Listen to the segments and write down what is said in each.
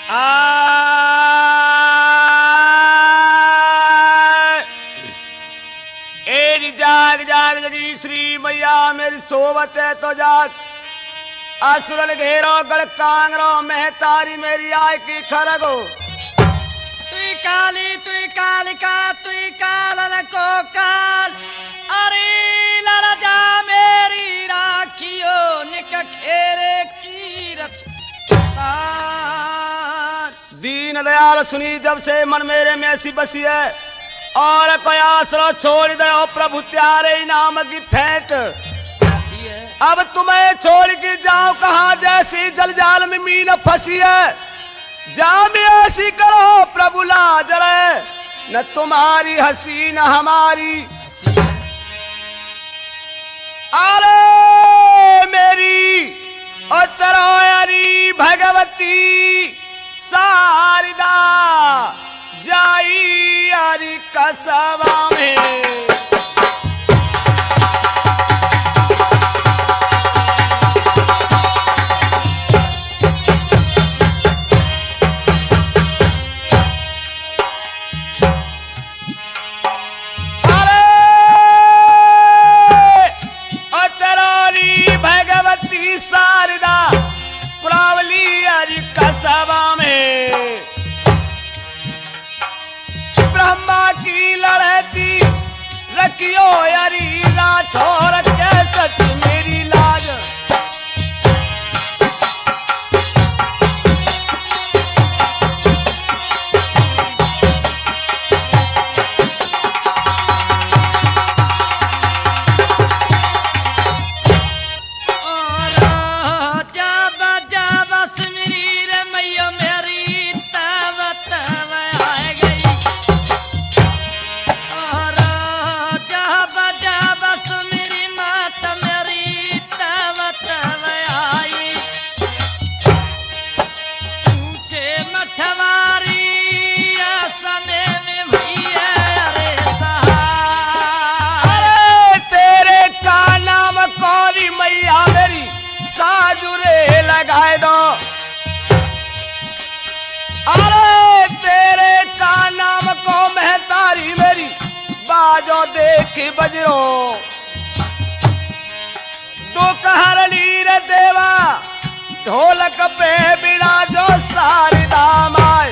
एरी जाग जाग जगी श्री मैया मेरी सोवत है तो जाग असुरन घेरो गढ़ कांगरो महतारी मेरी आय की खरगो तुई काली तुई कालिका तुई कालन को काल अरे लरजा मेरी राखियो निक खेरे की रक्षा दीन दयाल सुनी जब से मन मेरे में ऐसी बसी है और कोई आसरो छोड़ दे प्रभु त्यारे नाम की फेंट अब तुम्हें छोड़ के जाओ कहा जैसी जलजाल में मीन फंसी है जा में ऐसी करो प्रभु लाज रहे न तुम्हारी हंसी न हमारी अरे मेरी उत्तरायणी भगवती शारदा जाई हरि कसवा में ब्रह्मा की लड़ती रखियो यारी राठौर कैसती मेरी लाज लगाए दो अरे तेरे का नाम को महतारी मेरी बाजो देख बजरो तो कहरली रे देवा ढोलक पे बिना जो सारी दाम आए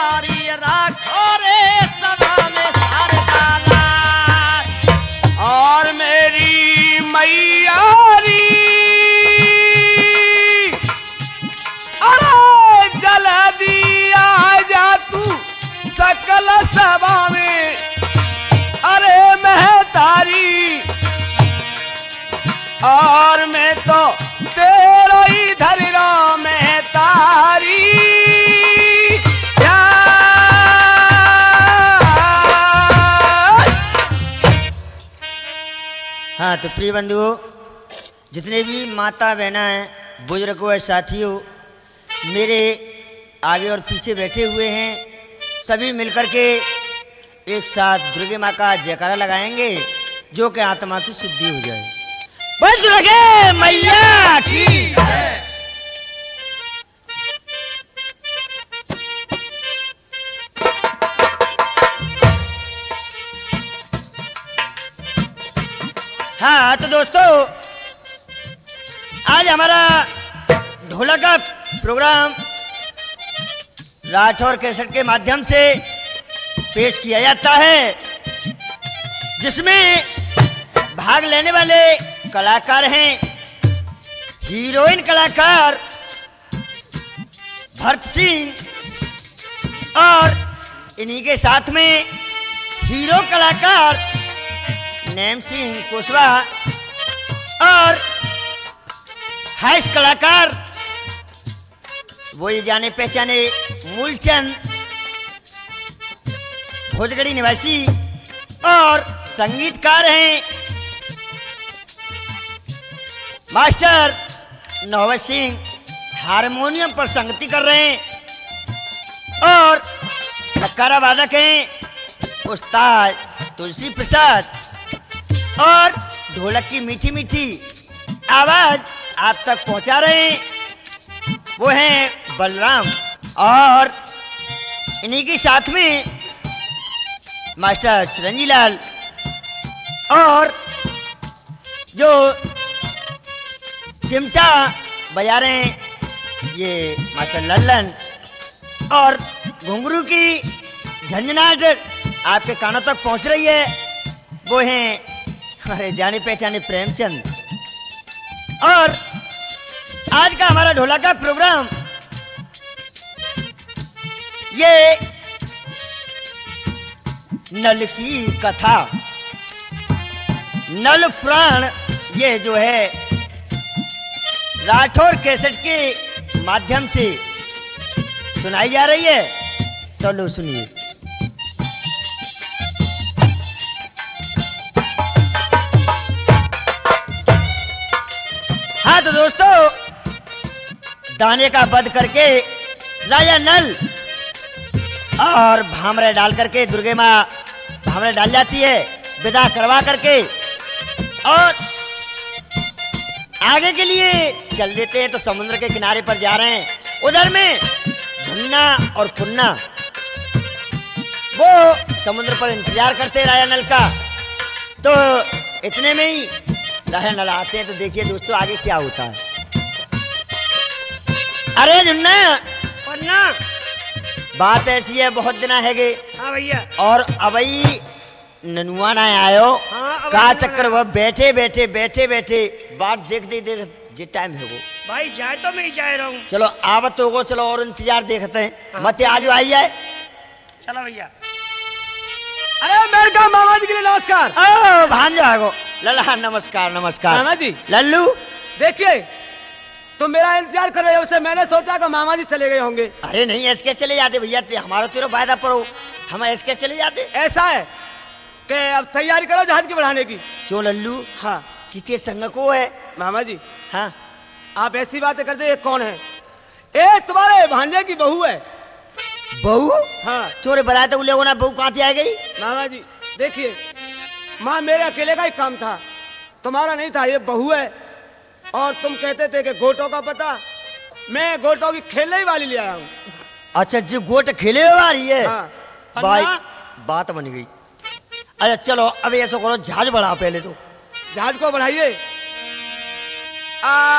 तारी राखो रे सभा में सरदारा। और मेरी मैया री अरे जल्दी आ जा तू सकल सभा में, अरे महतारी और मैं तो तेरा ही धरिरा महतारी। हाँ तो प्रिय बंधुओं, जितने भी माता बहना हैं, बुजुर्गों और साथियों, मेरे आगे और पीछे बैठे हुए हैं, सभी मिलकर के एक साथ दुर्गे माँ का जयकारा लगाएंगे, जो कि आत्मा की शुद्धि हो जाए। बस दुर्गे मैया की जय। हाँ तो दोस्तों, आज हमारा ढोलक का प्रोग्राम राठौर कैसेट के माध्यम से पेश किया जाता है, जिसमें भाग लेने वाले कलाकार हैं हीरोइन कलाकार भरत सिंह, और इन्हीं के साथ में हीरो कलाकार नेम सिंह कुशवाहा और हाइस कलाकार वही जाने पहचाने मूलचंद भोजगढ़ी निवासी, और संगीतकार हैं मास्टर नौबत सिंह, हारमोनियम पर संगति कर रहे हैं, और नक्कारा वादक हैं उस्ताद तुलसी प्रसाद, और ढोलक की मीठी मीठी आवाज आप तक पहुंचा रहे हैं वो हैं बलराम, और इन्हीं के साथ में मास्टर चिरंजी लाल, और जो चिमटा बजा रहे हैं ये मास्टर लल्लन, और घुंघरू की झंझनाहट आपके कानों तक पहुंच रही है वो हैं हमारे जाने पहचाने प्रेमचंद। और आज का हमारा ढोलक का प्रोग्राम ये नल की कथा, नल प्राण, ये जो है राठौर कैसेट के माध्यम से सुनाई जा रही है। चलो सुनिए। हाँ तो दोस्तों, दाने का वध करके राजा नल और भामरे डाल करके दुर्गे माँ भामरे डाल जाती है, विदा करवा करके, और आगे के लिए चल देते हैं। तो समुद्र के किनारे पर जा रहे हैं, उधर में झुन्ना और पुन्ना वो समुद्र पर इंतजार करते हैं राजा नल का। तो इतने में ही राजा नल आते हैं। तो देखिए दोस्तों आगे क्या होता है। अरे झुन्ना पुन्ना, बात ऐसी है बहुत दिन है गे। हाँ भैया। और अबई ननुआ ना आयो। हाँ, का चक्कर वह बैठे बैठे बैठे बैठे बात देखते देख जे टाइम है वो। भाई जाए तो मैं ही जा रहा हूँ। चलो आवत होगो, चलो और इंतजार देखते हैं। हाँ। मत आज आई जाए। चलो भैया। अरे मेरे का मामा जी के लिए नमस्कार। ओ भांजा आगो। लल्ला नमस्कार नमस्कार। मामा जी लल्लू देखिए, तुम मेरा इंतजार कर रहे हो, उससे मैंने सोचा कि मामा जी चले गए होंगे। अरे नहीं ऐसे चले जाते भैया, हमारा तेरा वायदा पर हम ऐसे चले जाते। ऐसा है कि अब तैयारी करो जहाज की बढ़ाने की। जो लल्लू हाँ चिते संग को है। मामा जी, हाँ आप ऐसी बातें करते, ये कौन है? ये तुम्हारे भांजे की बहू है। बहू? हाँ चोरे बनाए तो ना बहू कहाँ से आ गई? मामा जी देखिए, माँ मेरे अकेले का ही काम था, तुम्हारा नहीं था। ये बहू है, और तुम कहते थे कि गोटों का पता, मैं गोटों की खेलने ही वाली ले आया हूँ। अच्छा जी, गोट खेले आ रही है। हाँ भाई बात बन गई। अच्छा चलो अब ऐसा करो, जहाज बढ़ाओ पहले तो। जहाज को बढ़ाइए।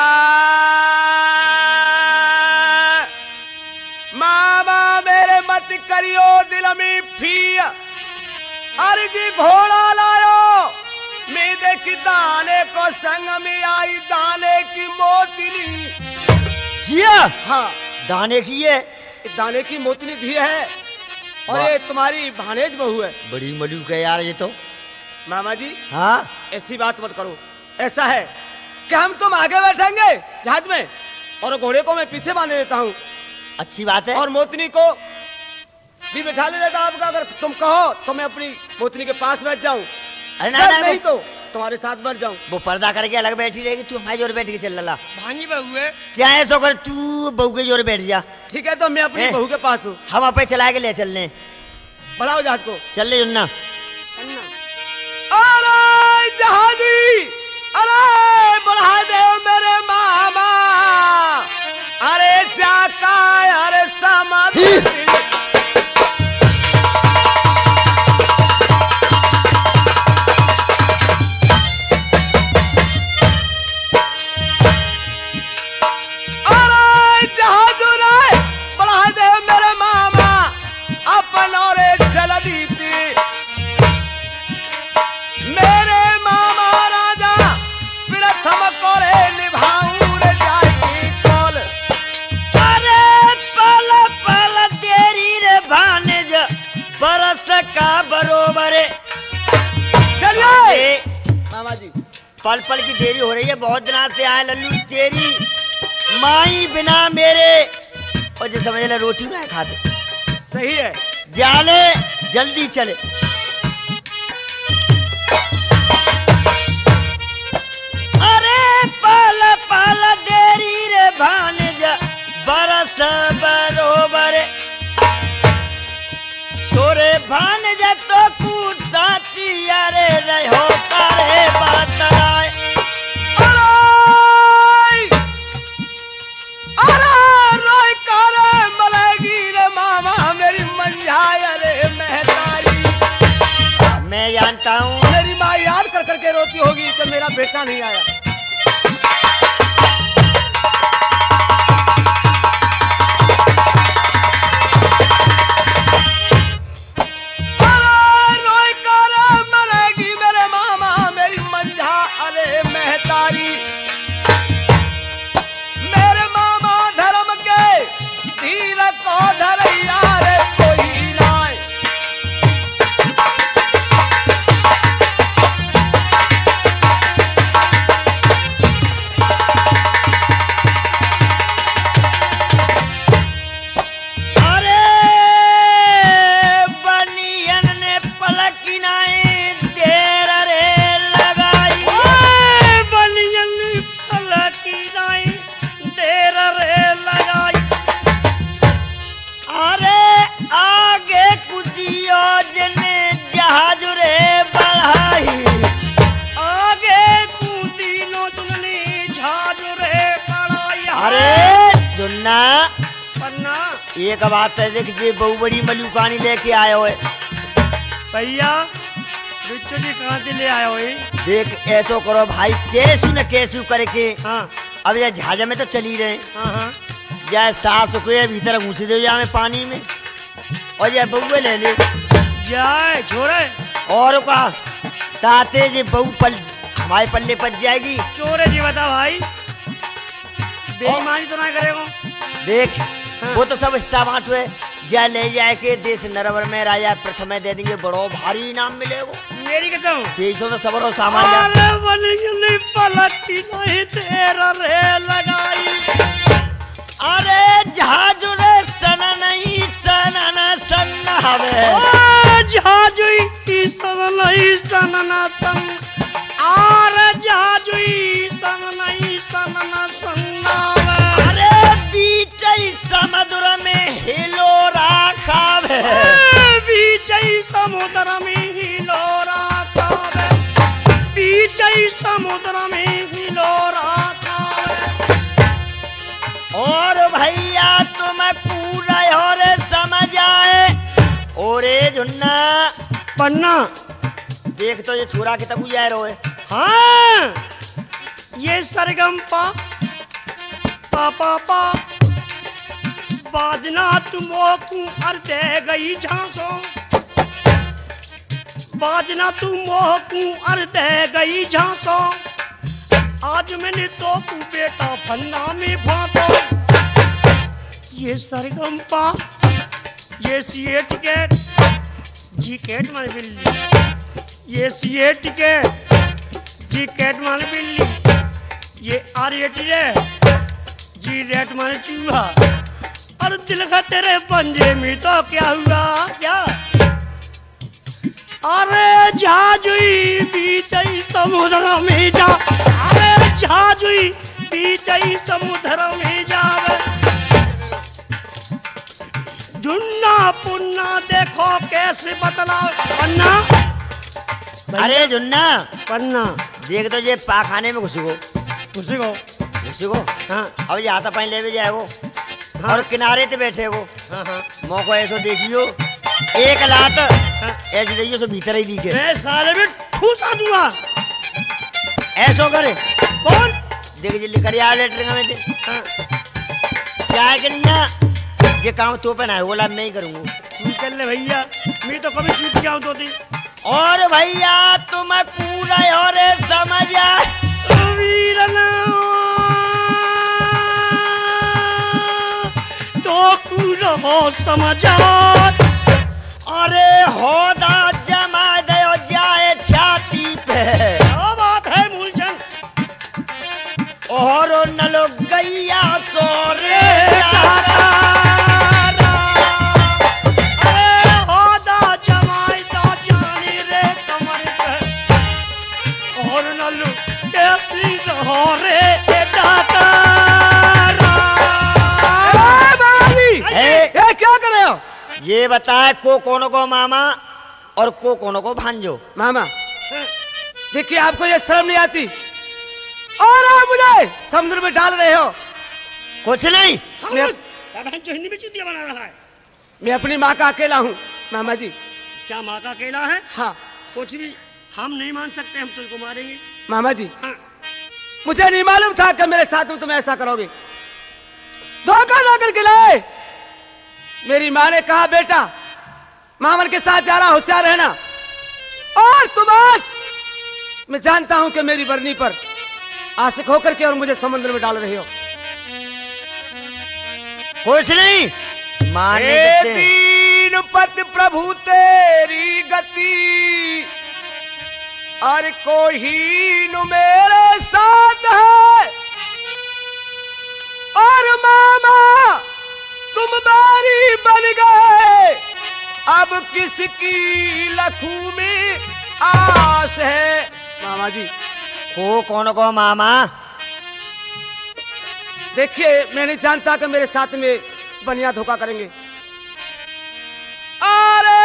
मामा मेरे मत करियो दिल में फिर अरे जी घोड़ा लायो मैं देखी दाने को संग में आई दाने की मोतिनी। जिया हाँ दाने की है, दाने की मोतिनी दी है और ये तुम्हारी भानेज बहू है। बड़ी मलूक है यार ये तो। मामा जी हाँ ऐसी बात मत करो। ऐसा है कि हम तुम आगे बैठेंगे जहाज में और घोड़े को मैं पीछे बांध देता हूँ अच्छी बात है। और मोतनी को भी बैठा ले लेता आपका। अगर तुम कहो तो मैं अपनी मोतनी के पास बैठ जाऊं, अरे ना, ना, नहीं तो तुम्हारे साथ बैठ जाऊं। वो पर्दा करके अलग बैठी रहेगी, तू हमारे जोर बैठ के चल लला। भांजी बहू है। चाहे सो कर तू बहू के जोर बैठ जा। ठीक है तो मैं अपनी बहू के पास हूँ। हम अपने चला के ले चलने। बढ़ाओ जहाज को। चल ले जुन्ना। अरे जहाजी अरे बढ़ा दे मेरे मामा अरे चाका अरे समाधि। पल पल की देरी हो रही है, बहुत दिन से आए लल्लू तेरी माई बिना मेरे और जो समझ ले रोटी ना खाते। सही है जाले जल्दी चले। अरे पल पल देरी रे भानज बरस बरोबर तोरे भानज तो कूदाती अरे रहो करे बात आए। अरे रोई करे मलेगी रे मामा मेरी मंझाई रे महतारी। मैं जानता हूँ मेरी माँ याद कर करके रोती होगी कि मेरा बेटा नहीं आया। एक बात है देख जे बहु बड़ी मलुकानी लेके आए हो भैया बिच्छू कहाँ से ले आए हो? देख ऐसो करो भाई कैसू न कैसू करके। हाँ अब ये जहाज में तो चली रहे। हाँ जाए साफ सुखरे भीतर घुस दे जाए पानी में और ये बहुए ले ले जाए छोड़े और कहा ताते जे बहु पल हमारे पल्ले पच जाएगी। चोरे जी बता भाई बेईमानी तो ना करेगा। देख हाँ। वो तो सब हिस्सा बांट हुए जा ले जाए के देश नरवर में राजा प्रथम दे देंगे, बड़ो भारी इनाम मिलेगा। मेरी कहता हूँ तेईसों में सबरो सामान पलटी नहीं तेरा रे लगाई। अरे जहाज रे सन नहीं सन न सन हवे जहाज सन नहीं सन न सन आर जहाज सन नहीं सन न सन। अरे बीच समुद्र में हिलो राखावे बीच समुद्र में हिलो राखावे बीच समुद्र में हिलो राखावे। और भैया तुम पूरा और समझ आए। ओरे झुन्ना पन्ना देख तो ये छोरा के तब जा रहे। हाँ ये सरगम पा पा पा पा बाजना तुमको अर्दे गई झांसो, बाजना तुमको अर्दे गई झांसो, आज मैंने तो तू बेटा फन्ना में फांसो। ये सरगम्पा, ये सीए टिकट, जी कैट मार बिल्ली, ये सीए टिकट, जी कैट मार बिल्ली, ये आर्यटी जी रेट मारे चूहा। और दिल का तेरे पंजे में तो क्या हुआ क्या? अरे जहाजुई बीच समुद्र में जा, अरे जहाजुई बीच समुद्र में जा। जुन्ना पुन्ना देखो कैसे बतलाओ पन्ना। अरे जुन्ना पन्ना देख तो ये पाखाने में घुसी को हाँ अब ये हाथा पानी ले जाएगो हाँ। और किनारे पे बैठे हो हाँ हाँ मौको ऐसो देखियो एक लात हाँ। ऐसे देखियो सो भीतर ही दिखे मैं साले में ठूसा दूंगा। ऐसो करे कौन देख जल्दी करिया लेटर में दे हाँ। चाय के नहीं ये काम तो पे ना बोला मैं ही करूंगा। तू कर ले भैया, मैं तो कभी छूट जाऊं तो थी। और भैया तुम पूरा और समझा तो पूरा हो समझा। अरे होदा जमा दे जाए छाती पे क्या बात है मूलचंद। और न लो गैया चोरे क्या कर रहे हो? ये बताए को कोनो को मामा और को कोनो को भांजो। मामा देखिए आपको ये शर्म नहीं आती और आप मुझे समुद्र में डाल रहे हो। कुछ नहीं हिंदी में चूतिया बना रहा है। मैं अपनी माँ का अकेला हूँ मामा जी। क्या माँ का अकेला है? हाँ कुछ भी हम नहीं मान सकते, हम तुमको मारेंगे मामा जी। हाँ। मुझे नहीं मालूम था कि मेरे साथ तुम ऐसा करोगे। धोखा ना करके लाए। मेरी माँ ने कहा बेटा मामन के साथ जा रहा होशियार रहना। और तुम आज मैं जानता हूं कि मेरी बरनी पर आशिक होकर के और मुझे समुद्र में डाल रहे हो। कुछ नहीं दीन पति प्रभु तेरी गति और कोई न मेरे साथ है। और मामा तुम बारी बन गए, अब किसकी लखू में आस है। मामा जी को कौन को मामा देखिए मैं नहीं जानता कि मेरे साथ में बनिया धोखा करेंगे। अरे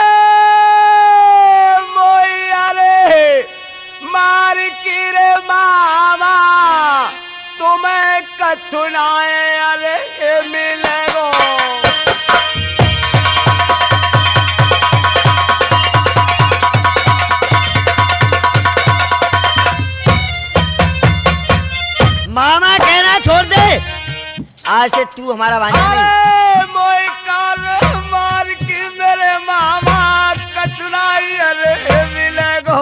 मोई अरे मार की रे मामा तुम्हें कछुनाए अरे मिलेगो। मामा कहना छोड़ दे, आज से तू हमारा भांजा नहीं। मोई कार मार की मेरे मामा कचुनाई अरे मिलेगो।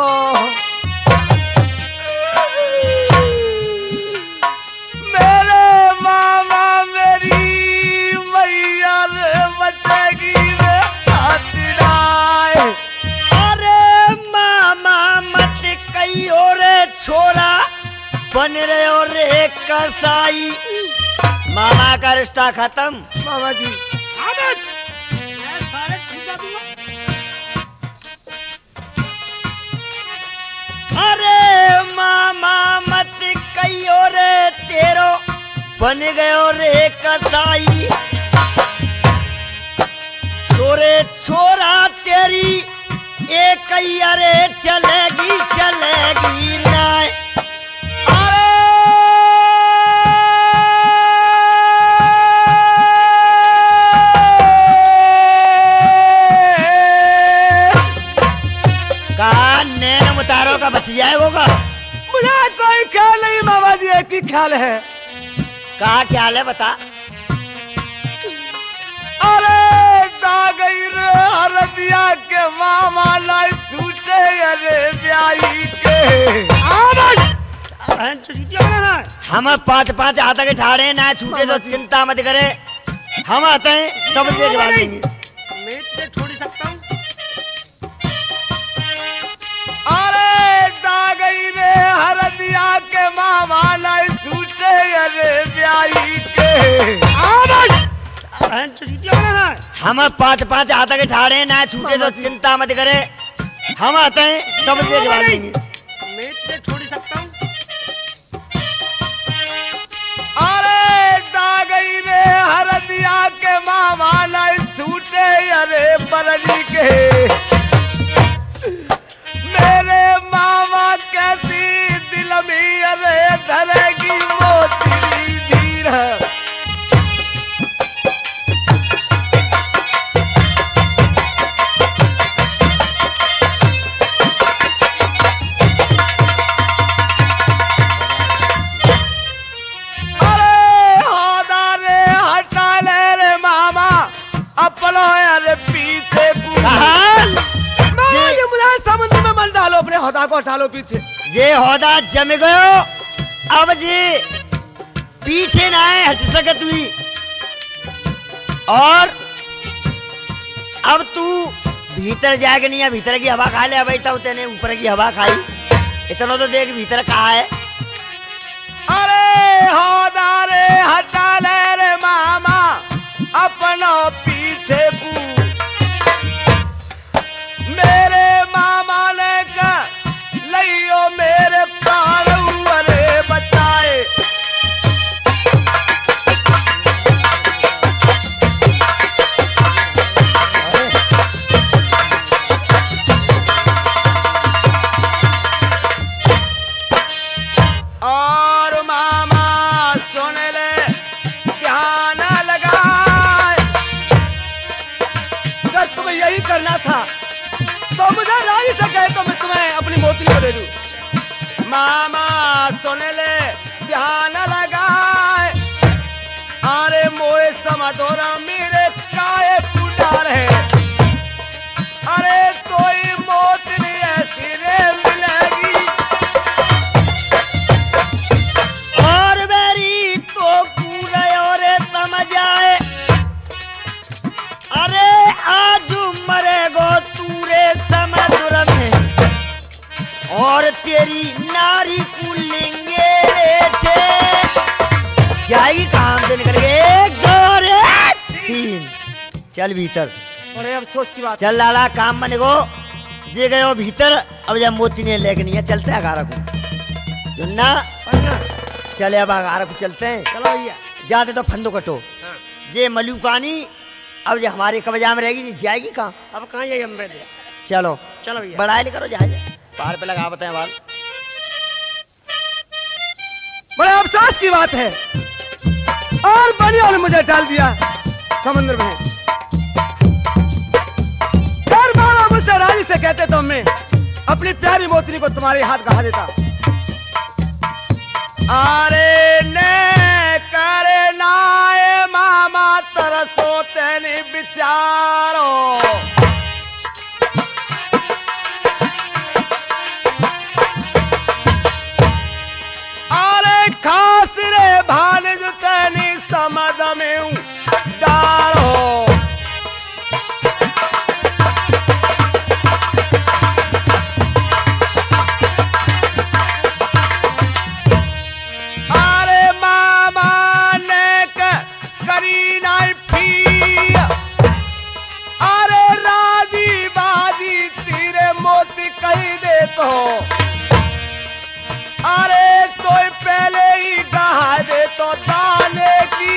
मेरे मामा मेरी मैया रे बचेगी रे खातिराए। अरे मामा मत कही और छोरा बन रहे और एक कसाई। मामा का रिश्ता खत्म। मामा जी मैं सारे खींचा दूंगा। अरे मामा मत कही और तेरो बन गए और एक कसाई। छोरे छोरा तेरी एक अरे चलेगी चलेगी ना। उतारो का बच जाए होगा। मुझे कोई ख्याल नहीं मामा जी, एक ही ख्याल है। कहा ख्याल है बता। अरे दागई रे हरदिया के मामा लाई छूटे अरे ब्याही के। हम पाँच पाँच हाथ के ठाड़े ना छूटे तो चिंता मत करे, हम आते हैं तब देख देंगे। मैं छोड़ सकता हूँ। अरे दागई रे हरदिया के मामा लाई छूटे अरे ब्याही के। हम पाँच पाँच हाथ के ठाड़े ना छूटे तो चिंता मत करे, हम आते हैं तब देख देंगे। मैं छोड़ सकता हूँ। अरे दागई रे हरदिया के मामा लाई छूटे अरे बरनी के। मेरे मामा कैसी दिल में अरे धरेगी मोती धीर। अपना यार पीछे ये मुझे समुद्र में मन डालो, अपने होदा को हटा लो पीछे। ये होदा जम गयो, अब जी पीछे ना है हट सके तू। और अब तू भीतर जाएगा नहीं है, भीतर की हवा खा ले। अब तो तेने ऊपर की हवा खाई, इतना तो देख भीतर कहा है। अरे होदा रे हटा ले रे मामा अपना पीछे को। मेरे मामा ने कहा लियो मेरे प्राण अरे बचाए। और मामा सुन ले ध्यान लगा, तुम्हें यही करना था तो मुझे रानी से कहे तो मैं तुम्हें अपनी मोती को दे दूं। मामा सुन ले ध्यान लगाए, अरे मोए समझोरा मेरे काए पुटार है। अरे कोई मोती ऐसी रे मिलेगी और मेरी तो पूरा और समझ आए। अरे आज मरेगो तूरे समुद्र में और तेरी नारी को लेंगे जाएगी काम से निकल गए। गोरे तीन चल भीतर। बड़े अफसोस की बात। चल लाला काम बने गो जे गयो भीतर। अब जब मोती ने लेके नहीं है चलते हैं अगारा को चुनना चले। अब अगारा को चलते हैं। चलो भैया जाते तो फंदो कटो जे मलुकानी अब जो हमारे कब्जा में रहेगी जाएगी कहाँ। अब कहाँ जाइए हम दे। चलो चलो भैया बढ़ाई करो जहाज पार पे लगा बताए बाल। बड़े अफसोस की बात है और बनियों ने मुझे डाल दिया समुद्र में। और मामा मुझसे रानी से कहते तो मैं अपनी प्यारी मोती को तुम्हारे हाथ गहा देता। अरे ने करे नाए मामा तरसो तेने विचारो। अरे खास रे भाने जो तेनी समझ में हूँ डारो। कही दे तो अरे तो पहले ही कहा दे तो दाने की।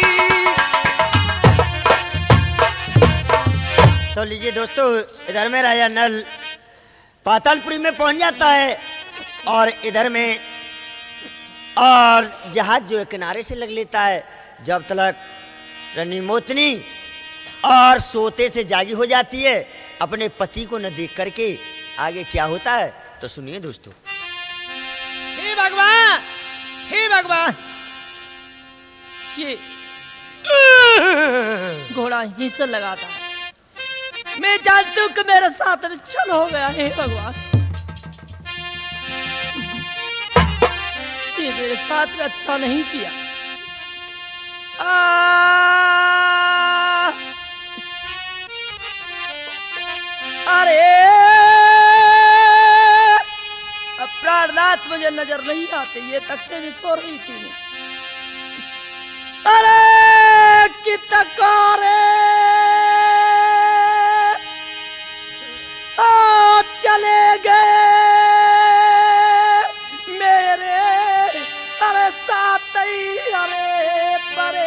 तो लीजिए दोस्तों इधर में राजा नल पातालपुरी में पहुंच जाता है और इधर में और जहाज जो है किनारे से लग लेता है। जब तक रानी मोतनी और सोते से जागी हो जाती है अपने पति को न देख करके आगे क्या होता है तो सुनिए दोस्तों। हे भगवान, हे भगवान, ये घोड़ा यहीं से लगाता है। मैं जानती हूँ कि मेरे साथ विच्छन हो गया है भगवान। ये मेरे साथ में अच्छा नहीं किया। अरे अब प्राणनाथ मुझे नजर नहीं आते, ये तकते भी सो रही थी। अरे कि तकारे चले गए मेरे, अरे साथ ही अरे परे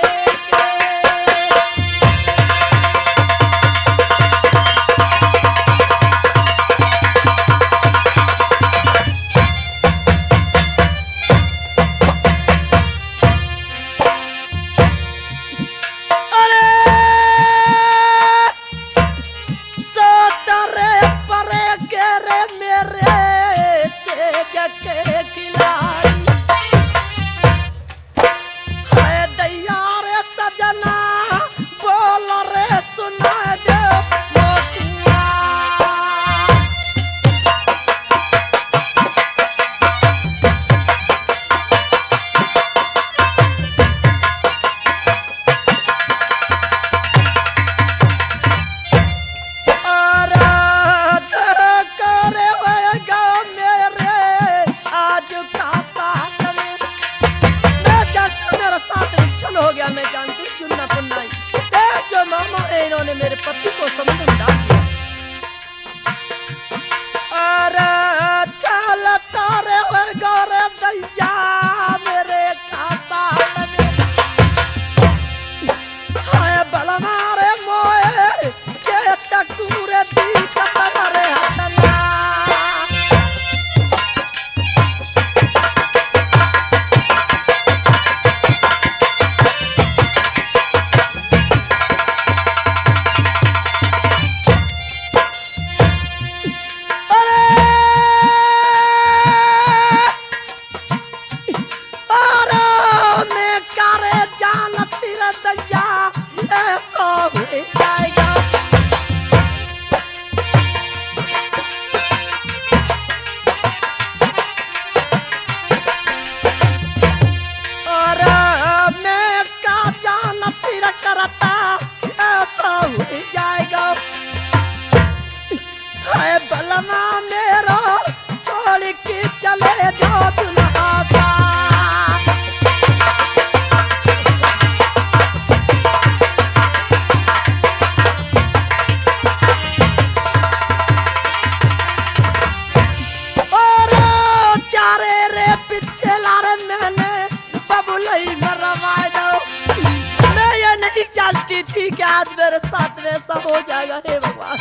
थी कि आज मेरे साथ में ऐसा हो जाएगा। हे भगवान,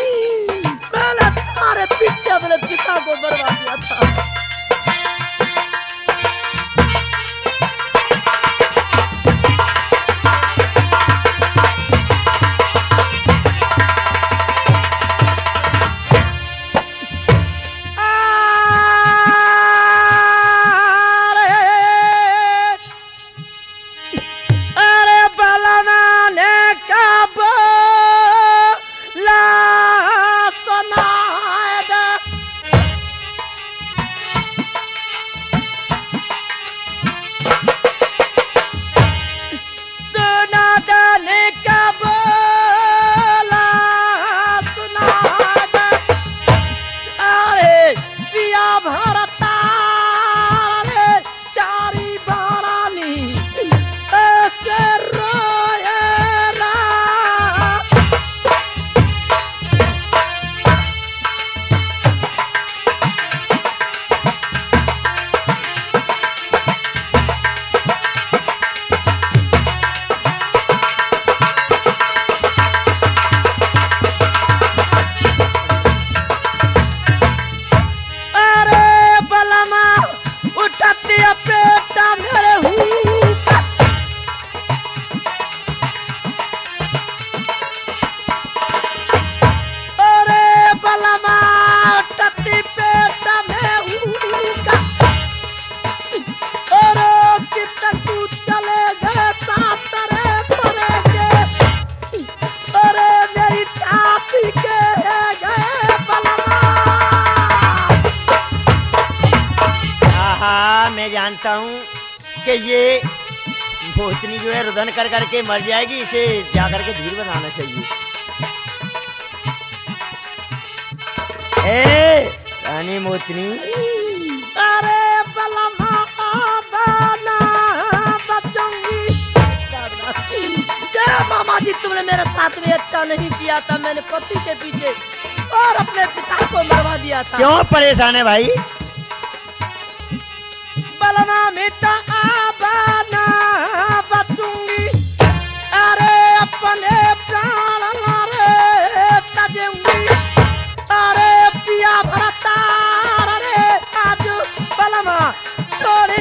मैंने सारे पीछे अपने पिता को बर्बाद किया था। जानता हूँ कि ये भूतनी जो है रुदन कर करके मर जाएगी, इसे जाकर के धीर बनाना चाहिए। ए रानी मोतनी, अरे बलमा बना बचूंगी। क्या मामा जी, तुमने मेरे साथ में अच्छा नहीं किया था। मैंने पति के पीछे और अपने पिता को मरवा दिया था। क्यों परेशान है भाई? बलमा मिटा बना बचूंगी। अरे अपने प्राण रे तजूंगी। अरे पिया भरता रे आज बलमा छोड़।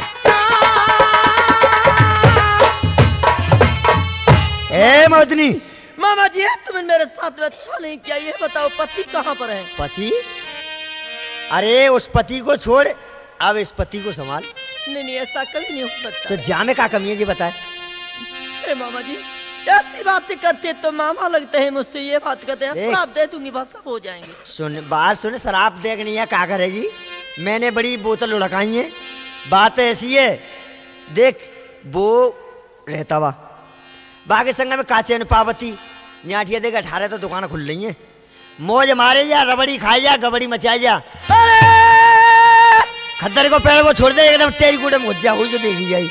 ए मोतनी, मामा जी, तुमने मेरे साथ में अच्छा नहीं किया। ये बताओ पति कहाँ पर है? पति? अरे उस पति को छोड़, अब इस पति को संभाल। नहीं, ऐसा कभी नहीं हो सकता। तो जामे का कमी है जी बताए? अरे मामा जी, ऐसी बातें करते तो मामा लगते हैं मुझसे। ये बात करते हैं शराब दे दूंगी, बस सब हो जाएंगे। सुन बात सुन, शराब देखनी है क्या करेगी? मैंने बड़ी बोतल उड़काई है। बात ऐसी है, देख वो रहता वा बाकी संग में काचे न पावती न्याठिया देख 18 तो दुकान खुल रही है। मौज मारे जा, रबड़ी खाए जा, गबड़ी मचाए जा। अरे खद्दर को पैर वो छोड़ दे, एकदम तेरी कूड़े में घुस हुई जो देखी जाई।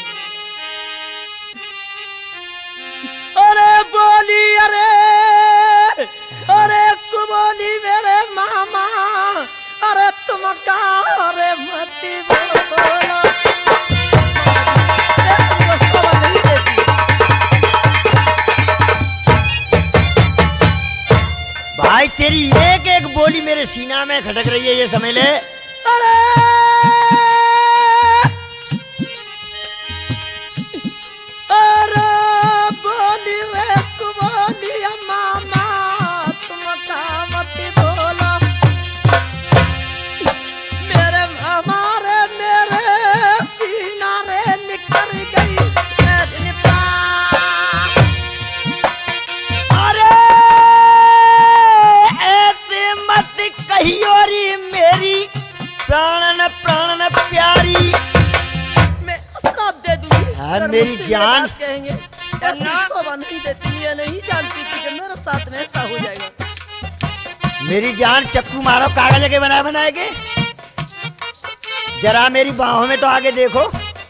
अरे बोली, अरे अरे कुबोली मेरे मामा, अरे तुम का अरे मती बोला। भाई तेरी एक एक बोली मेरे सीना में खटक रही है, ये समझ ले। अरे अरे बोली रे कुबोली मामा, तुम का मत बोला। मेरे मामा रे मेरे सीना रे निकल गई। कहियोरी मेरी प्राणन प्राणन प्यारी, मैं श्राप दे दूंगी। हाँ मेरी जान कहेंगे ऐसी शोभा नहीं देती। ये नहीं जानती थी कि मेरे साथ में ऐसा हो जाएगा। मेरी जान, चक्कू मारो कागज के बनाए के। जरा मेरी बाहों में तो आगे देखो।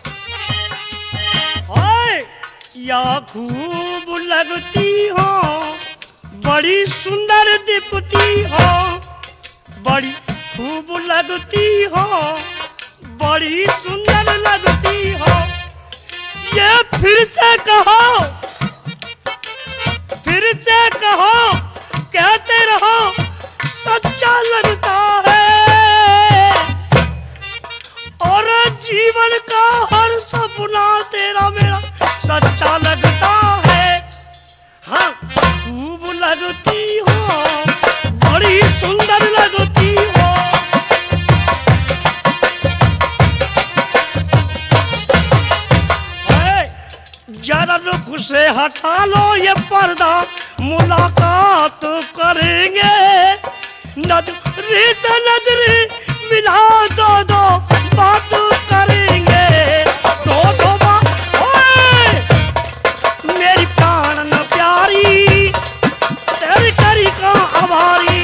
या खूब लगती हो, बड़ी सुंदर दिखती हो, बड़ी खूब लगती हो, बड़ी सुंदर लगती हो। ये फिर से कहो, फिर से कहो, कहते रहो सच्चा लगता है। और जीवन का हर सपना तेरा मेरा सच्चा लगता है। हाँ खूब लगती हो, बड़ी सुंदर लगती हो। जरा रुख से हटा लो ये पर्दा, मुलाकात करेंगे। नजरे से नजरे मिला दो बात करेंगे। दो बात मेरी प्राण न प्यारी, तेरी करी का आभारी।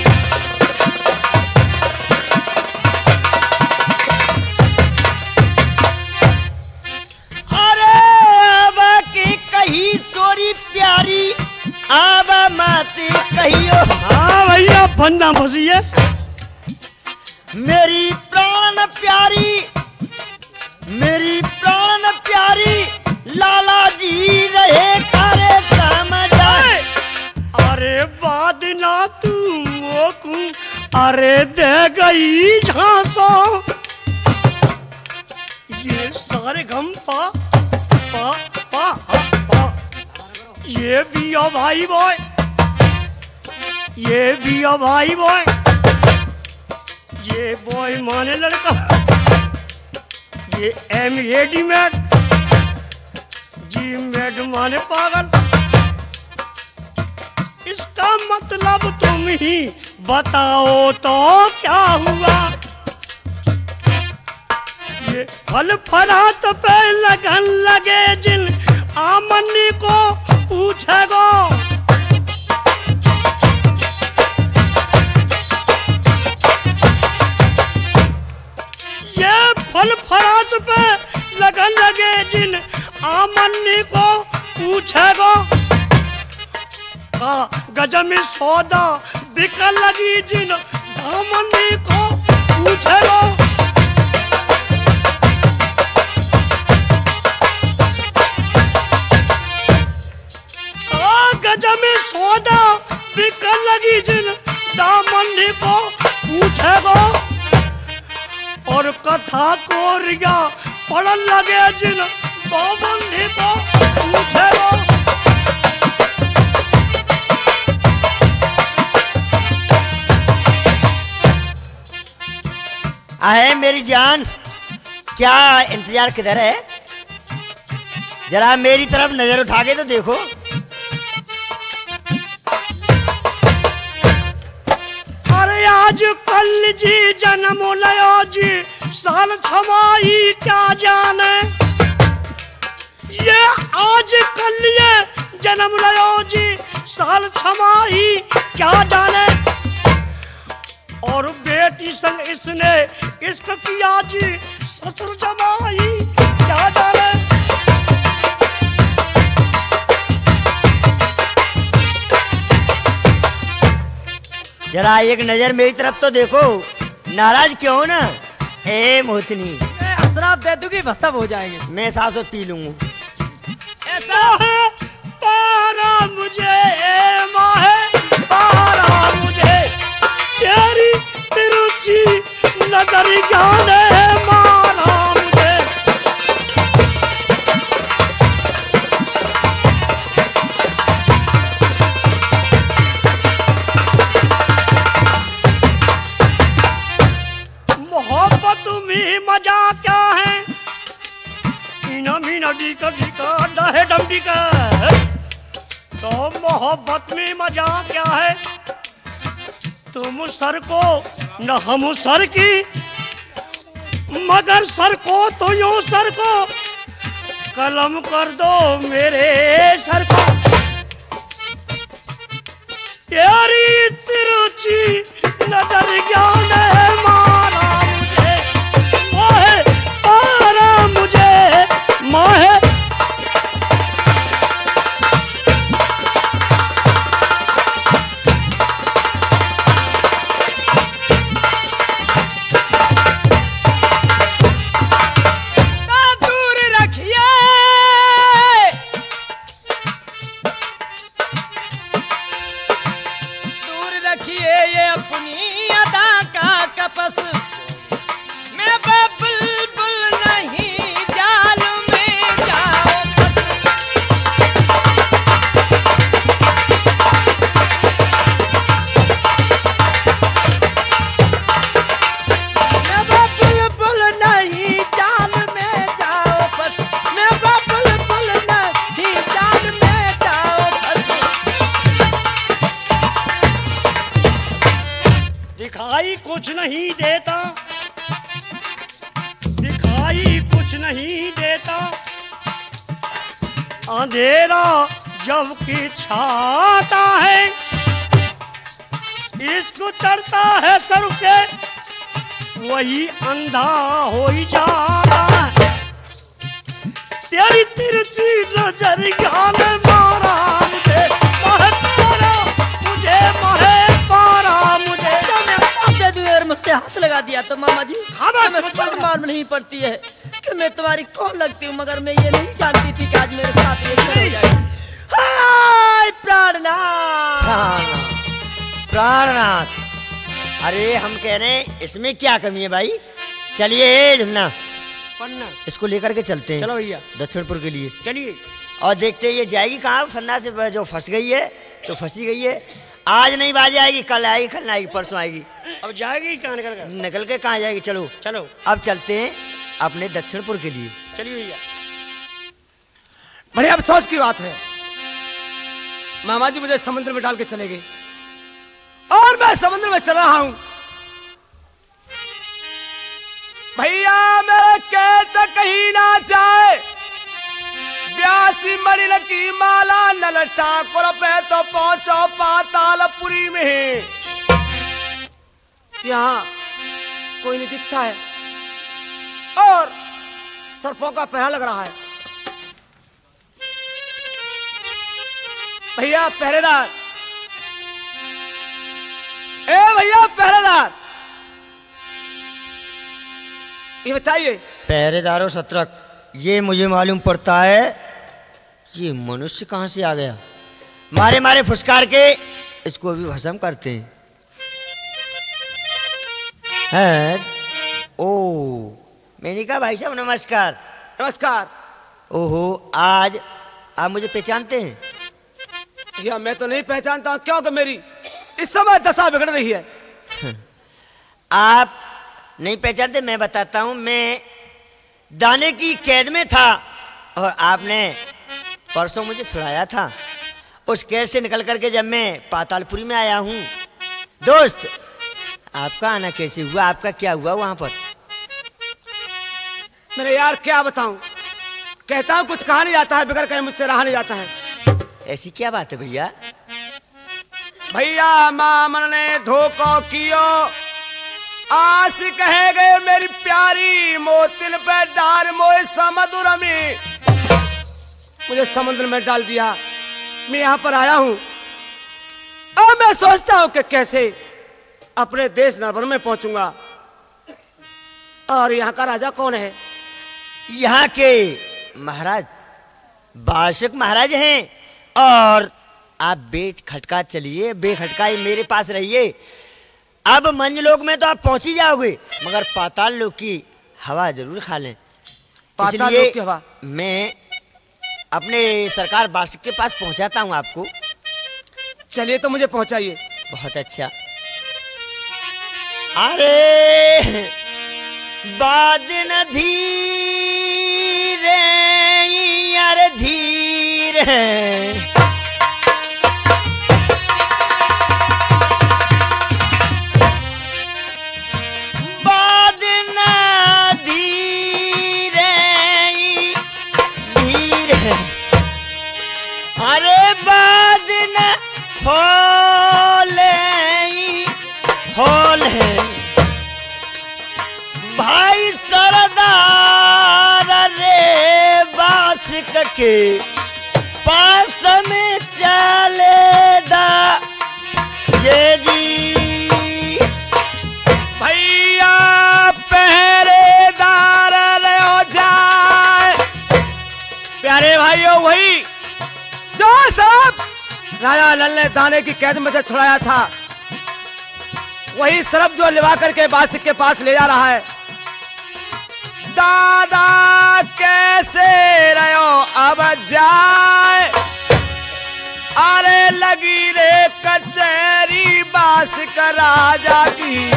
अरे आबा की कही चोरी प्यारी, आबा माती कहियो। हाँ भैया, बंदा फंसी है। मेरी प्राण प्यारी, मेरी प्राण प्यारी, लाला जी रहे तारे समझाए। अरे बाद ना तू वो कू, अरे दे गई झांसा। ये सारे गम पा पा पा पा। ये भी ओ भाई बॉय, ये भी ओ भाई बॉय। ये बॉय माने लड़का, ये M.A.D. मैड, जी मैड माने पागल। इसका मतलब तुम ही बताओ तो क्या हुआ। ये फल फरात पे लगन लगे जिन आमनी को पूछेगो। ये फल फरात पे लगन लगे जिन आमनी को पूछेगो। गजब में सौदा बिकन लगी जिन दामनी को पूछेगो। गजब में सौदा बिकन लगी जिन दामनी को पूछेगो। और कथा कोरिया पढ़न लगे जिन दामनी को पूछेगो। आहे मेरी जान, क्या इंतजार किधर है? जरा मेरी तरफ नजर उठा के तो देखो। अरे आज कल जी जन्म लयो जी साल छमाई क्या जाने। ये आज कल ये जन्म लयो जी साल छमाई क्या जाने। और बेटी संग इसने इश्क किया जी ससुर जमाई क्या जाने। जरा एक नजर मेरी तरफ तो देखो, नाराज क्यों हो ना? ए मोहतनी, शराब दे दूंगी बस सब हो जाएंगे। मैं सासो पी लूंगा। ऐसा है पारा मुझे माहे पारा मुझे तेरी तिरुचि नजर जाने मारा मुझे। मोहब्बत में मजा क्या है? मीना मीना डी का डाहे डमडी का। तो मोहब्बत में मजा क्या है? तुम सर को न हम सर की, मगर सर को तो यूं सर को कलम कर दो मेरे सर को। तेरी तिरुचि नजर ज्ञान है मारा मुझे मोहे मारा मुझे मोहे। दिखाई कुछ नहीं देता, दिखाई कुछ नहीं देता। अंधेरा जब कि छाता है, इसको चढ़ता है सर पे वही अंधा हो ही जाता है। तेरी तिरछी नजर ज्ञान मारा मुझे मारा मुझे मारा मुझे। मुझसे हाथ लगा दिया तो मामा जी हमें शर्म मालूम नहीं पड़ती है कि मैं तुम्हारी कौन लगती हूँ, मगर मैं ये नहीं जानती थी कि आज मेरे साथ ये हो जाएगी। हाय प्राणनाथ प्राणनाथ, अरे हम कह रहे हैं इसमें क्या कमी है भाई? चलिए झुन्ना पन्ना इसको लेकर के चलते हैं। चलो भैया दक्षिणपुर के लिए चलिए। और देखते हैं ये जाएगी कहाँ। फन्ना से जो फंस गई है तो फंसी गई है। आज नहीं बाजी आएगी, कल आएगी, कल आएगी, परसों आएगी। अब जाएगी कहाँ निकल कर? निकल के कहाँ जाएगी? चलो चलो अब चलते हैं अपने दक्षिणपुर के लिए। चलिए भैया। बड़े अफसोस की बात है, मामा जी मुझे समुद्र में डाल के चले गए और मैं समुद्र में चल रहा हूं। भैया मेरे कहता कहीं ना जाए, ब्यासी मणिन की माला, नल ठाकुर पे तो पहुंचो पातालपुरी में। यहाँ कोई नहीं दिखता है और सर्पों का पहरा लग रहा है। भैया पहरेदार, ए भैया पहरेदार, ये बताइए। पहरेदारों सत्रक, ये मुझे मालूम पड़ता है ये मनुष्य कहां से आ गया। मारे मारे फुसकार के इसको भी भस्म करते हैं। ओ मैंने कहा भाई साहब नमस्कार। नमस्कार। ओहो, आज आप मुझे पहचानते हैं? या मैं तो नहीं पहचानता हूं, क्योंकि मेरी इस समय दशा बिगड़ रही है। आप नहीं पहचानते, मैं बताता हूं। मैं दाने की कैद में था और आपने परसों मुझे छुड़ाया था। उस कैद से निकल करके जब मैं पातालपुरी में आया हूं, दोस्त आपका आना कैसे हुआ, आपका क्या हुआ वहां पर? मेरे यार क्या बताऊं, कहता हूं कुछ कहा नहीं जाता है, बिगड़ कहीं मुझसे रहा नहीं जाता है। ऐसी क्या बात है भैया? भैया मामन ने धोखा कियो, आस कहे गए मेरी प्यारी, मोतिन पे डार मोए समुद्र में। मुझे समुद्र में डाल दिया। मैं यहाँ पर आया हूँ और मैं सोचता हूँ कि कैसे अपने देश नगर में पहुंचूंगा। और यहाँ का राजा कौन है? यहाँ के महाराज बादशाह महाराज हैं। और आप बेखटका चलिए, बेखटका ही मेरे पास रहिए। अब मंजलोक में तो आप पहुंच ही जाओगे, मगर पाताल लोक की हवा जरूर खा लें। पाताल लोक की हवा? मैं अपने सरकार बादशाह के पास पहुंचाता हूं आपको। चलिए तो मुझे पहुंचाइए। बहुत अच्छा। अरे बादन धीरे, अरे धीरे, होल है भाई सरदार रे बासिक के पास में चले दा ये जी। भैया पहरेदार रे हो जाए। प्यारे भाइयों, वही जो सब राजा नल ने दाने की कैद में से छुड़ाया था, वही सरफ जो लिवा करके बादशाह के पास ले जा रहा है। दादा कैसे रहो अब जाए, अरे लगी रे कचहरी बादशाह राजा की,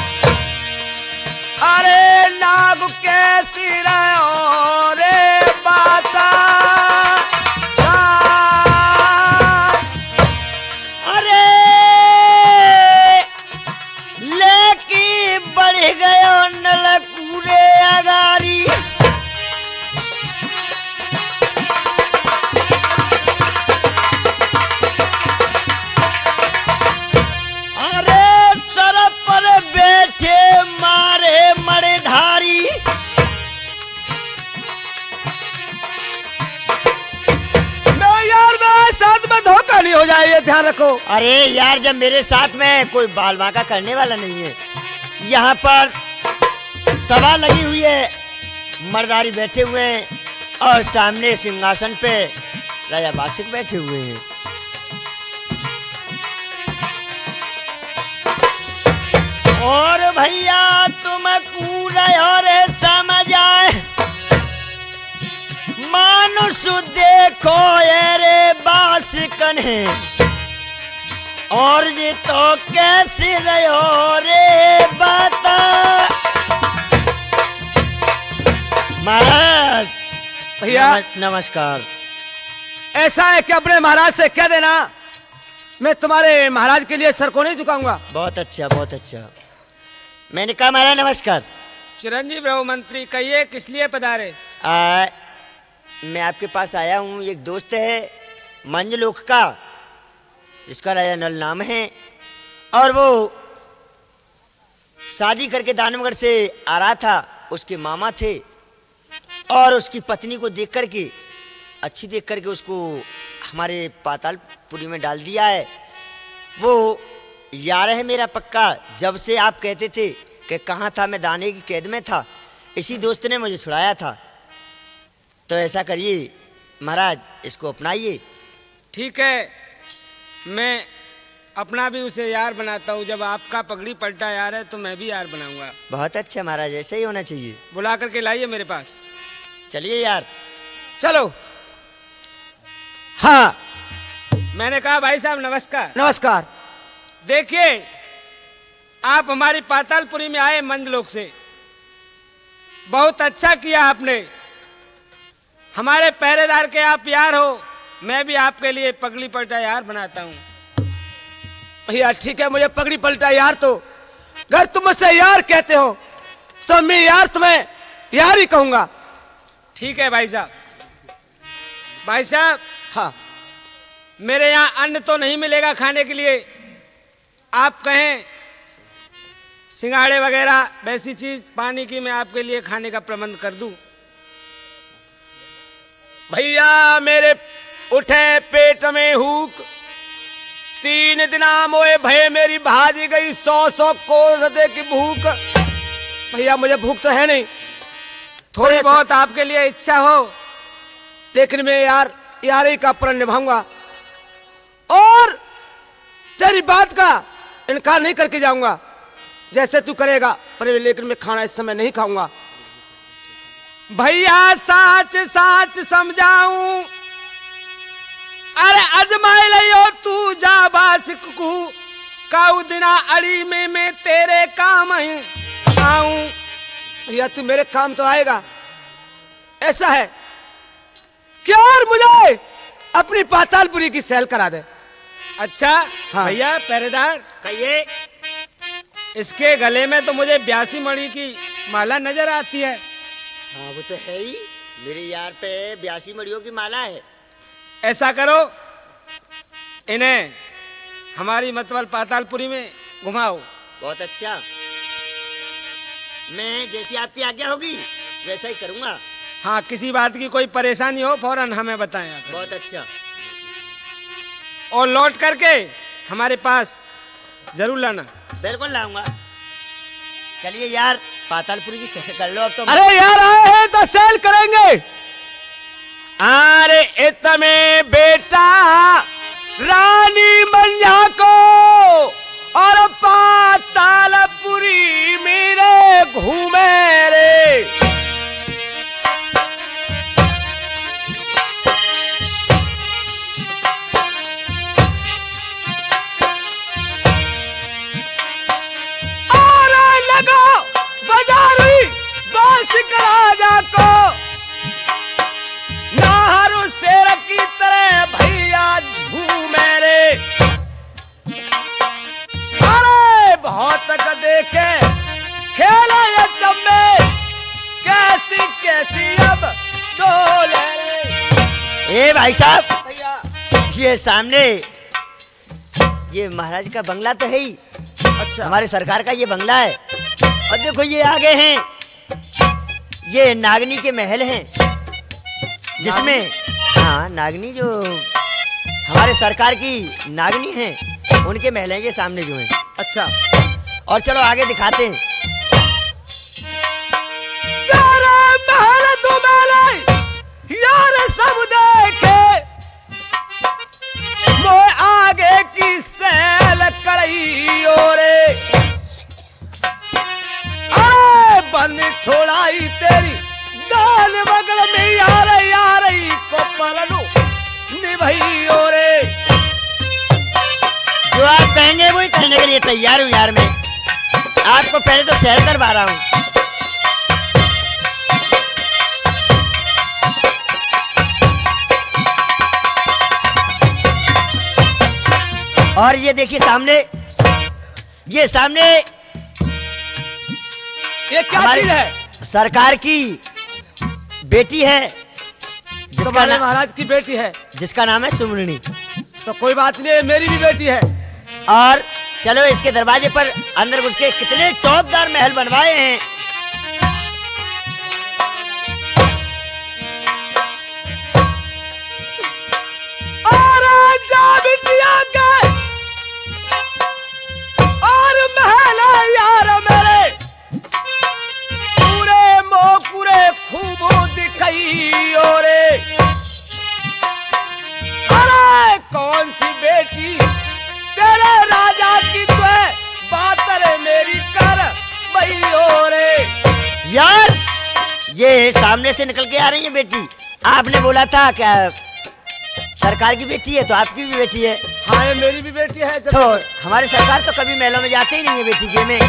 अरे नाग कैसी रहो रे बाता। बढ़ गयो नलकूरे अगारी, अरे तरफ पर बैठे मारे मड़ेधारी। यार मैं साथ में धोखा नहीं हो जाए, ये ध्यान रखो। अरे यार, जब मेरे साथ में कोई बाल बांका करने वाला नहीं है, यहाँ पर सभा लगी हुई है, मर्दारी बैठे हुए हैं और सामने सिंहासन पे राजा बादशाह बैठे हुए हैं। और भैया तुम पूरा और समझ आए, मानुष देखो रे बादशाह है, और ये तो कैसे रहो रे बता। महाराज भैया नमस्कार। ऐसा है कि अपने महाराज से कह देना मैं तुम्हारे महाराज के लिए सर को नहीं झुकाऊंगा। बहुत अच्छा, बहुत अच्छा। मैंने कहा महाराज नमस्कार। चिरंजीव रहो मंत्री, कहिए किस लिए पधारे? मैं आपके पास आया हूँ, एक दोस्त है मंजलोक का, जिसका राजा नल नाम है, और वो शादी करके दानवगढ़ से आ रहा था। उसके मामा थे और उसकी पत्नी को देख करके, अच्छी देख करके उसको हमारे पातालपुरी में डाल दिया है। वो यार है मेरा पक्का, जब से आप कहते थे कि कहाँ था, मैं दाने की कैद में था, इसी दोस्त ने मुझे छुड़ाया था। तो ऐसा करिए महाराज, इसको अपनाइए। ठीक है, मैं अपना भी उसे यार बनाता हूँ। जब आपका पगड़ी पलटा यार है तो मैं भी यार बनाऊंगा। बहुत अच्छा महाराज, ऐसे ही होना चाहिए। बुला करके लाइए मेरे पास। चलिए यार। चलो। हाँ, मैंने कहा भाई साहब नमस्कार। नमस्कार। देखिए, आप हमारी पातालपुरी में आए मंजलोक से, बहुत अच्छा किया आपने। हमारे पहरेदार के आप यार हो, मैं भी आपके लिए पगड़ी पलटा यार बनाता हूँ। भैया ठीक है, मुझे पगड़ी पलटा यार तो, अगर तुम मुझसे यार कहते हो तो मैं यार तुम्हें यार ही कहूंगा। ठीक है भाई साहब। भाई साहब, हाँ, मेरे यहाँ अन्न तो नहीं मिलेगा खाने के लिए, आप कहें सिंगाड़े वगैरह वैसी चीज, पानी की मैं आपके लिए खाने का प्रबंध कर दूं। भैया मेरे उठे पेट में हुक, 3 दिन मोए भय मेरी भाजी गई 100 कोस दे की भूख। भैया मुझे भूख तो है नहीं, थोड़ी बहुत आपके लिए इच्छा हो, लेकिन मैं यारी का प्रण निभाऊंगा और तेरी बात का इनकार नहीं करके जाऊंगा। जैसे तू करेगा, पर लेकिन मैं खाना इस समय नहीं खाऊंगा। भैया साच साच समझाऊं, अरे अजमाई लियो तू जा बास कुकू, काऊ दिना अड़ी में मैं तेरे काम आऊं। भैया तू मेरे काम तो आएगा, ऐसा है क्या? और मुझे अपनी पातालपुरी की सैल करा दे। अच्छा हाँ। भैया पहरेदार, कहिए। इसके गले में तो मुझे 82 मणि की माला नजर आती है। हाँ वो तो है ही, मेरे यार पे 82 मड़ियों की माला है। ऐसा करो, इन्हें हमारी मतवाल पातालपुरी में घुमाओ। बहुत अच्छा, मैं जैसी आपकी आज्ञा होगी वैसा ही करूंगा। हाँ, किसी बात की कोई परेशानी हो फौरन हमें बताएं आप। बहुत अच्छा। और लौट करके हमारे पास जरूर लाना। बिल्कुल लाऊंगा। चलिए यार, पातालपुरी की सैर कर लो अब तो। अरे यार आए हैं तो सैल करेंगे। अरे इतने बेटा रानी मंजा को और पातालपुरी मेरे घूमे रे। राजा को नाहरू शेर की तरह भैया झूमे रे। अरे बहुत तक देखे खेला ये चम्मे, कैसी कैसी अब डोले रे। ए भाई साहब, भैया ये सामने ये महाराज का बंगला तो है ही। अच्छा, हमारे सरकार का ये बंगला है। और देखो ये आगे हैं, ये नागनी के महल हैं, जिसमें हाँ नागनी जो हमारे सरकार की नागनी हैं, उनके महल हैं ये सामने जो हैं। अच्छा, और चलो आगे दिखाते हैं। महल तुम्हारे यार सब देखे, मोए आगे की सैल करई ओरे। अरे बंद छोड़ाई तेरी दान बगल में यार यारई को परनु निभई ओरे। जो आप कहेंगे वही करने के लिए तैयार हूँ यार। मैं आपको पहले तो सैर करवा रहा हूँ। और ये देखिए सामने, ये सामने ये क्या हमारी चीज है? सरकार की बेटी है, तुम्हारे महाराज की बेटी है? जिसका नाम है सुमरनी। तो कोई बात नहीं, मेरी भी बेटी है। और चलो इसके दरवाजे पर अंदर घुस के कितने चौकदार महल बनवाए हैं। और महल यार मेरे पूरे मोकुरे खूब दिखाई ओरे। अरे कौन सी बेटी तेरे राजा की तो है, बात रे मेरी कर भाई ओरे। यार ये सामने से निकल के आ रही है बेटी। आपने बोला था क्या सरकार की बेटी है, तो आपकी भी बेटी है। हाँ, ये मेरी भी बेटी है। तो हमारी सरकार तो कभी महलों में जाते ही नहीं है बेटी के में।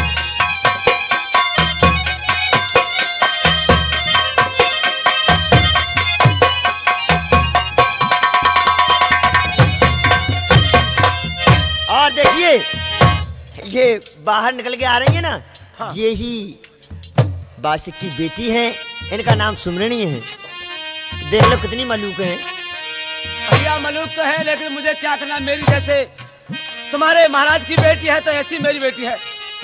और देखिए ये बाहर निकल के आ रही है ना, हाँ। ये ही बाशिक की बेटी है। इनका नाम सुमरनी है। देख लो कितनी मलूक है। भैया मलूक तो है, लेकिन मुझे क्या करना, मेरी जैसे तुम्हारे महाराज की बेटी है तो ऐसी मेरी बेटी है।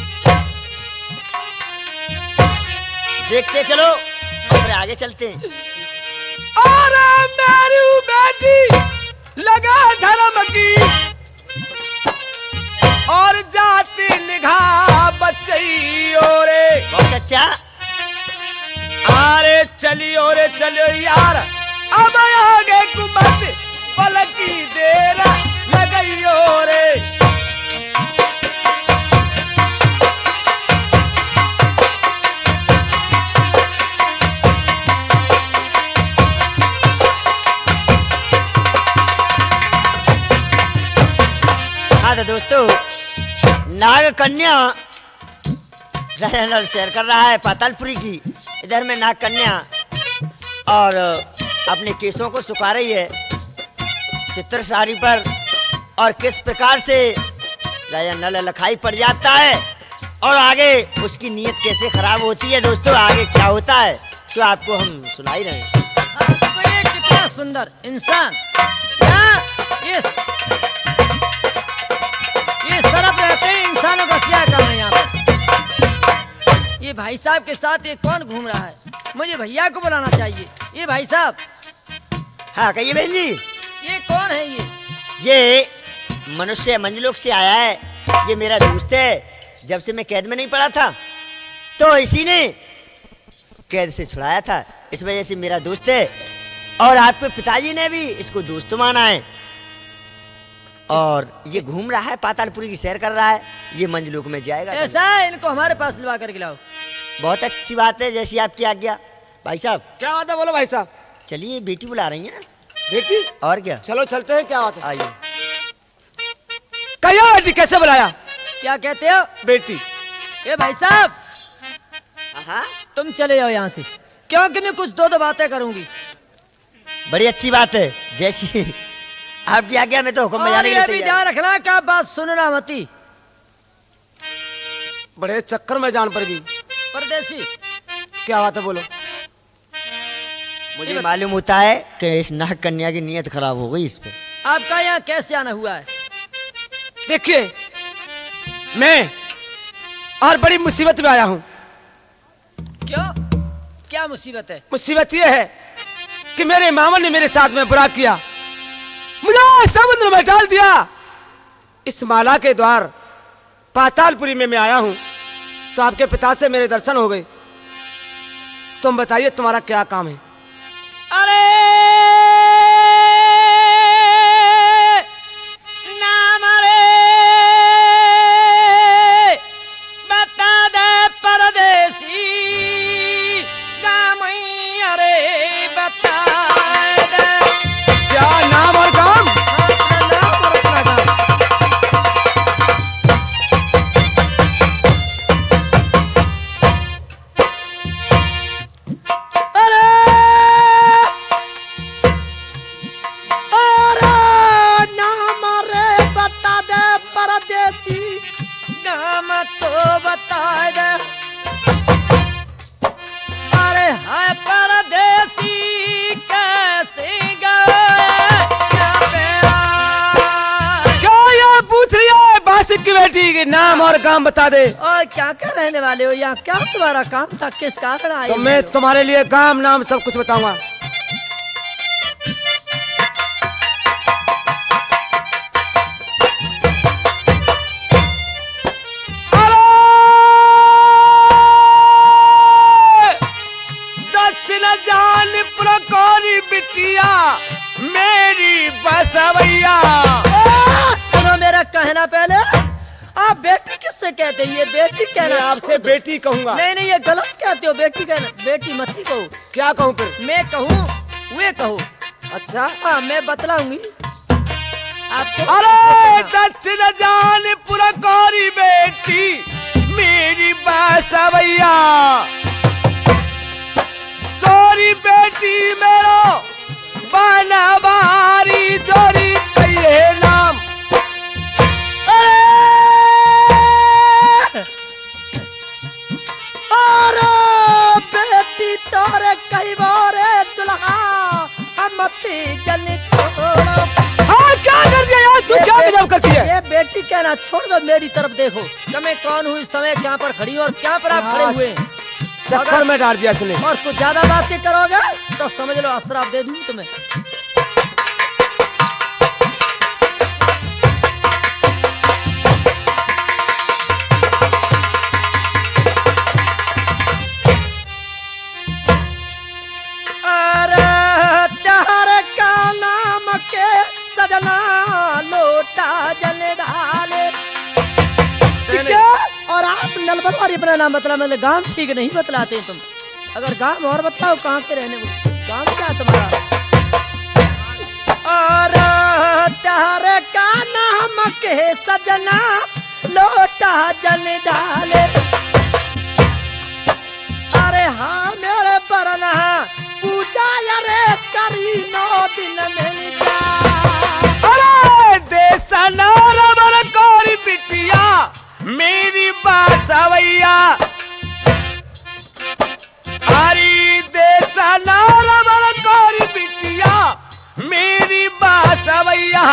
देखते चलो और आगे चलते हैं। और मेरी बेटी लगा धर्म की और जाती निगाह बच्ची ओरे। बहुत अच्छा। अरे चली ओरे चलो यार, अब आगे कुमत पलकी देर लगई ओरे। हाँ तो दोस्तों, नाग कन्या राजा शेयर कर रहा है पातालपुरी की। इधर में नाग कन्या और अपने केसों को सुखा रही है चित्र साड़ी पर, और किस प्रकार से राजा नल लखाई पड़ जाता है और आगे उसकी नीयत कैसे खराब होती है। दोस्तों आगे क्या होता है तो आपको हम सुना ही रहे हैं। तो ये कितना सुंदर इंसान, ये सरफ रहते हैं, इंसानों का क्या काम है यहाँ पर? ये भाई साहब के साथ ये कौन घूम रहा है? मुझे भैया को बुलाना चाहिए। ये भाई साहब। हाँ कहिए बहन जी। ये कौन है? ये मनुष्य मंजलोक से आया है। ये मेरा दोस्त है। जब से मैं कैद में नहीं पड़ा था तो इसी ने कैद से छुड़ाया था, इस वजह से मेरा दोस्त है। और आपके पिताजी ने भी इसको दोस्त माना है। और ये घूम रहा है, पातालपुरी की सैर कर रहा है। ये मंजलोक में जाएगा। ऐसा है, इनको हमारे पास लवा कर खिलाओ। बहुत अच्छी बात है, जैसी आपकी आज्ञा। भाई साहब क्या बात है, बोलो भाई साहब। चलिए, बेटी बुला रही है ना। बेटी? और क्या, चलो चलते हैं। क्या बात है? आइए। कहिए बेटी, कैसे बुलाया? क्या कहते हो? बेटी। ये भाई साहब, हाँ, तुम चले जाओ यहाँ से, क्योंकि मैं कुछ दो बातें करूंगी। बड़ी अच्छी बात है, जैसी आपकी आज्ञा में तो हुक्म में जाने के लिए भी तैयार। ध्यान रखना क्या बात सुनना मती। बड़े चक्कर में जान पड़ गई। परदेसी, क्या बात है, बोलो। मुझे मालूम होता है कि इस नाग कन्या की नीयत खराब हो गई इस पे। आपका यहाँ कैसे आना हुआ है? देखिए, मैं और बड़ी मुसीबत में आया हूँ। क्यों? क्या मुसीबत है? मुसीबत यह है कि मेरे मामा ने मेरे साथ में बुरा किया, मुझे समुद्र में डाल दिया। इस माला के द्वार पातालपुरी में मैं आया हूँ तो आपके पिता से मेरे दर्शन हो गए। तुम बताइए तुम्हारा क्या काम है? अरे नाम रे बता दे परदेसी, गामैया रे बता दे। क्या नाम और काम? नाम और अपना काम। अरे कि नाम और काम बता दे। और क्या कर रहने वाले हो यहाँ? क्या तुम्हारा काम था? किस कारण आए? तो मैं तुम्हारे लिए काम नाम सब कुछ बताऊंगा। दक्षिण जान प्रकोरी बिटिया मेरी बसवैया। सुनो मेरा कहना पहले। आप बेटी किससे कहते हैं? ये बेटी कहना। मैं आपसे बेटी कहूंगा। नहीं नहीं, ये गलत कहते हो। बेटी कहना, बेटी मत ही कहो। क्या कहूँ फिर? मैं कहूँ वे कहो। अच्छा हाँ, मैं बतलाऊंगी आपको। अरे दक्षिण जान प्रकोरी बेटी मेरी बसवैया, सोरी बेटी मेरो बनवारी जोरी कहिए नाम। अरे बेटी तोरे कई बारे दुल्हा हमती जन छोड़ो। हाँ क्या कर दिया यार तू? क्या गजब करती है? ये बेटी कहना छोड़ दो, मेरी तरफ देखो कि मैं कौन हूँ, इस समय क्या पर खड़ी हूँ और क्या पर आप खड़े हुए हैं। चक्कर में डाल दिया इसने। और कुछ ज्यादा बातें करोगे तो समझ लो अशराफ दे दूंगी तुम्हें। अरे त्यारे का नाम के सजना लोटा जल डाले। और आप नलबरवारी अपना नाम बतला, मतलब गांव ठीक नहीं बतलाते तुम। अगर गांव और बताओ कहाँ के रहने वाले, गांव क्या है तुम्हारा? और तारे का नाम के सजना लोटा जल डाले। अरे हाँ मेरे परना पूजा यारे करी 9 दिन मिल जा। अरे देसा नार कोरी बिटिया मेरी बसवैया, हरी देसा नार कोरी बिटिया मेरी बसवैया,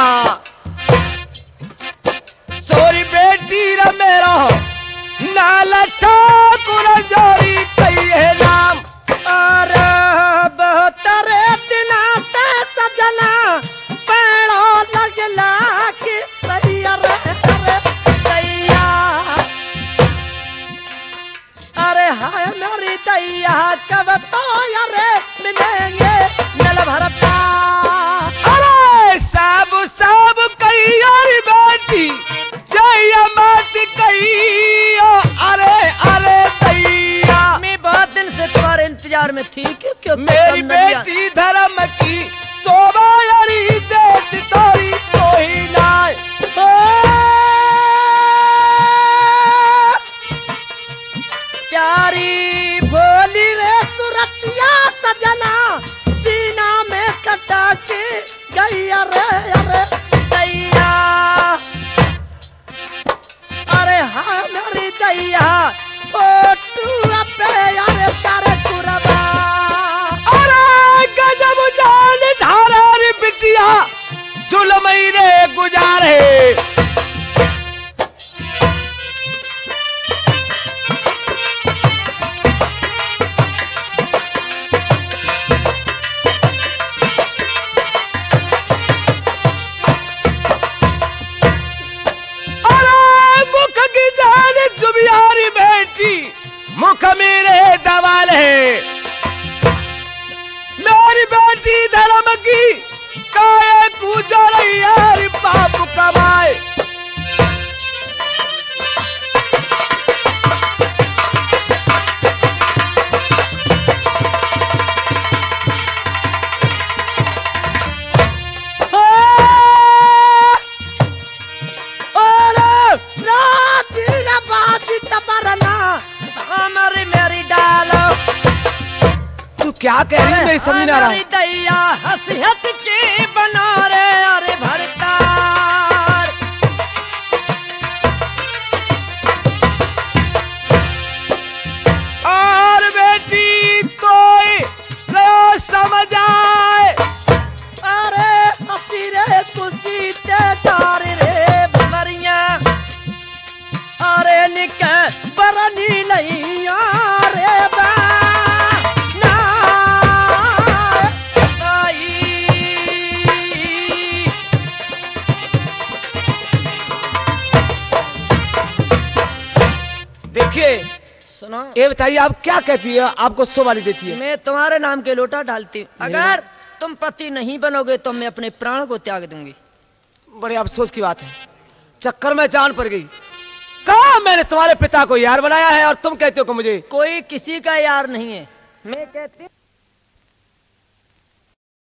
सोरी बेटी रे मेरो नाला ठाकुर जोरी कहिए नाम। अरे बहतरे दिना ते सजना पेड़ो लगला के दैया रे दैया। अरे हाय मेरी दैया कब तो यारे मिलेंगे नल भरता। अरे सब सब कही यारी बेटी जय मत कही। अरे अरे दैया मैं बहुत दिन से तुम्हारे इंतजार में थी। क्यों मेरी बेटी धर्म की शोभा यारी देख तोरी कोई नाय। प्यारी भोली रे सुरतिया सजना सीना में कटा के गई। अरे अरे दैया, अरे हाँ मेरी दैया फोटू पे अरे तारे कुरबा। अरे गजब जान धारा रे बिटिया जुलमई रे गुजारे। जुबियारी बेटी मुख मेरे दवाल है, मेरी बेटी धर्म की काया कूजो रही यार पाप कमाए। क्या कह रही है? मेरी समझ नहीं आ रहा। दैया हसीहत की बना रे अरे भरतार। और बेटी कोई न समझ आए। अरे हसी रे खुशी ते डार रे मरिया। देखिए सुनो, ये बताइए आप क्या कहती है, आपको 100 वाली देती है? मैं तुम्हारे नाम के लोटा डालती हूँ। अगर तुम पति नहीं बनोगे तो मैं अपने प्राण को त्याग दूंगी। बड़े अफसोस की बात है, चक्कर में जान पड़ गई। कहा मैंने तुम्हारे पिता को यार बनाया है और तुम कहते हो कि मुझे। कोई किसी का यार नहीं है। मैं कहती हूँ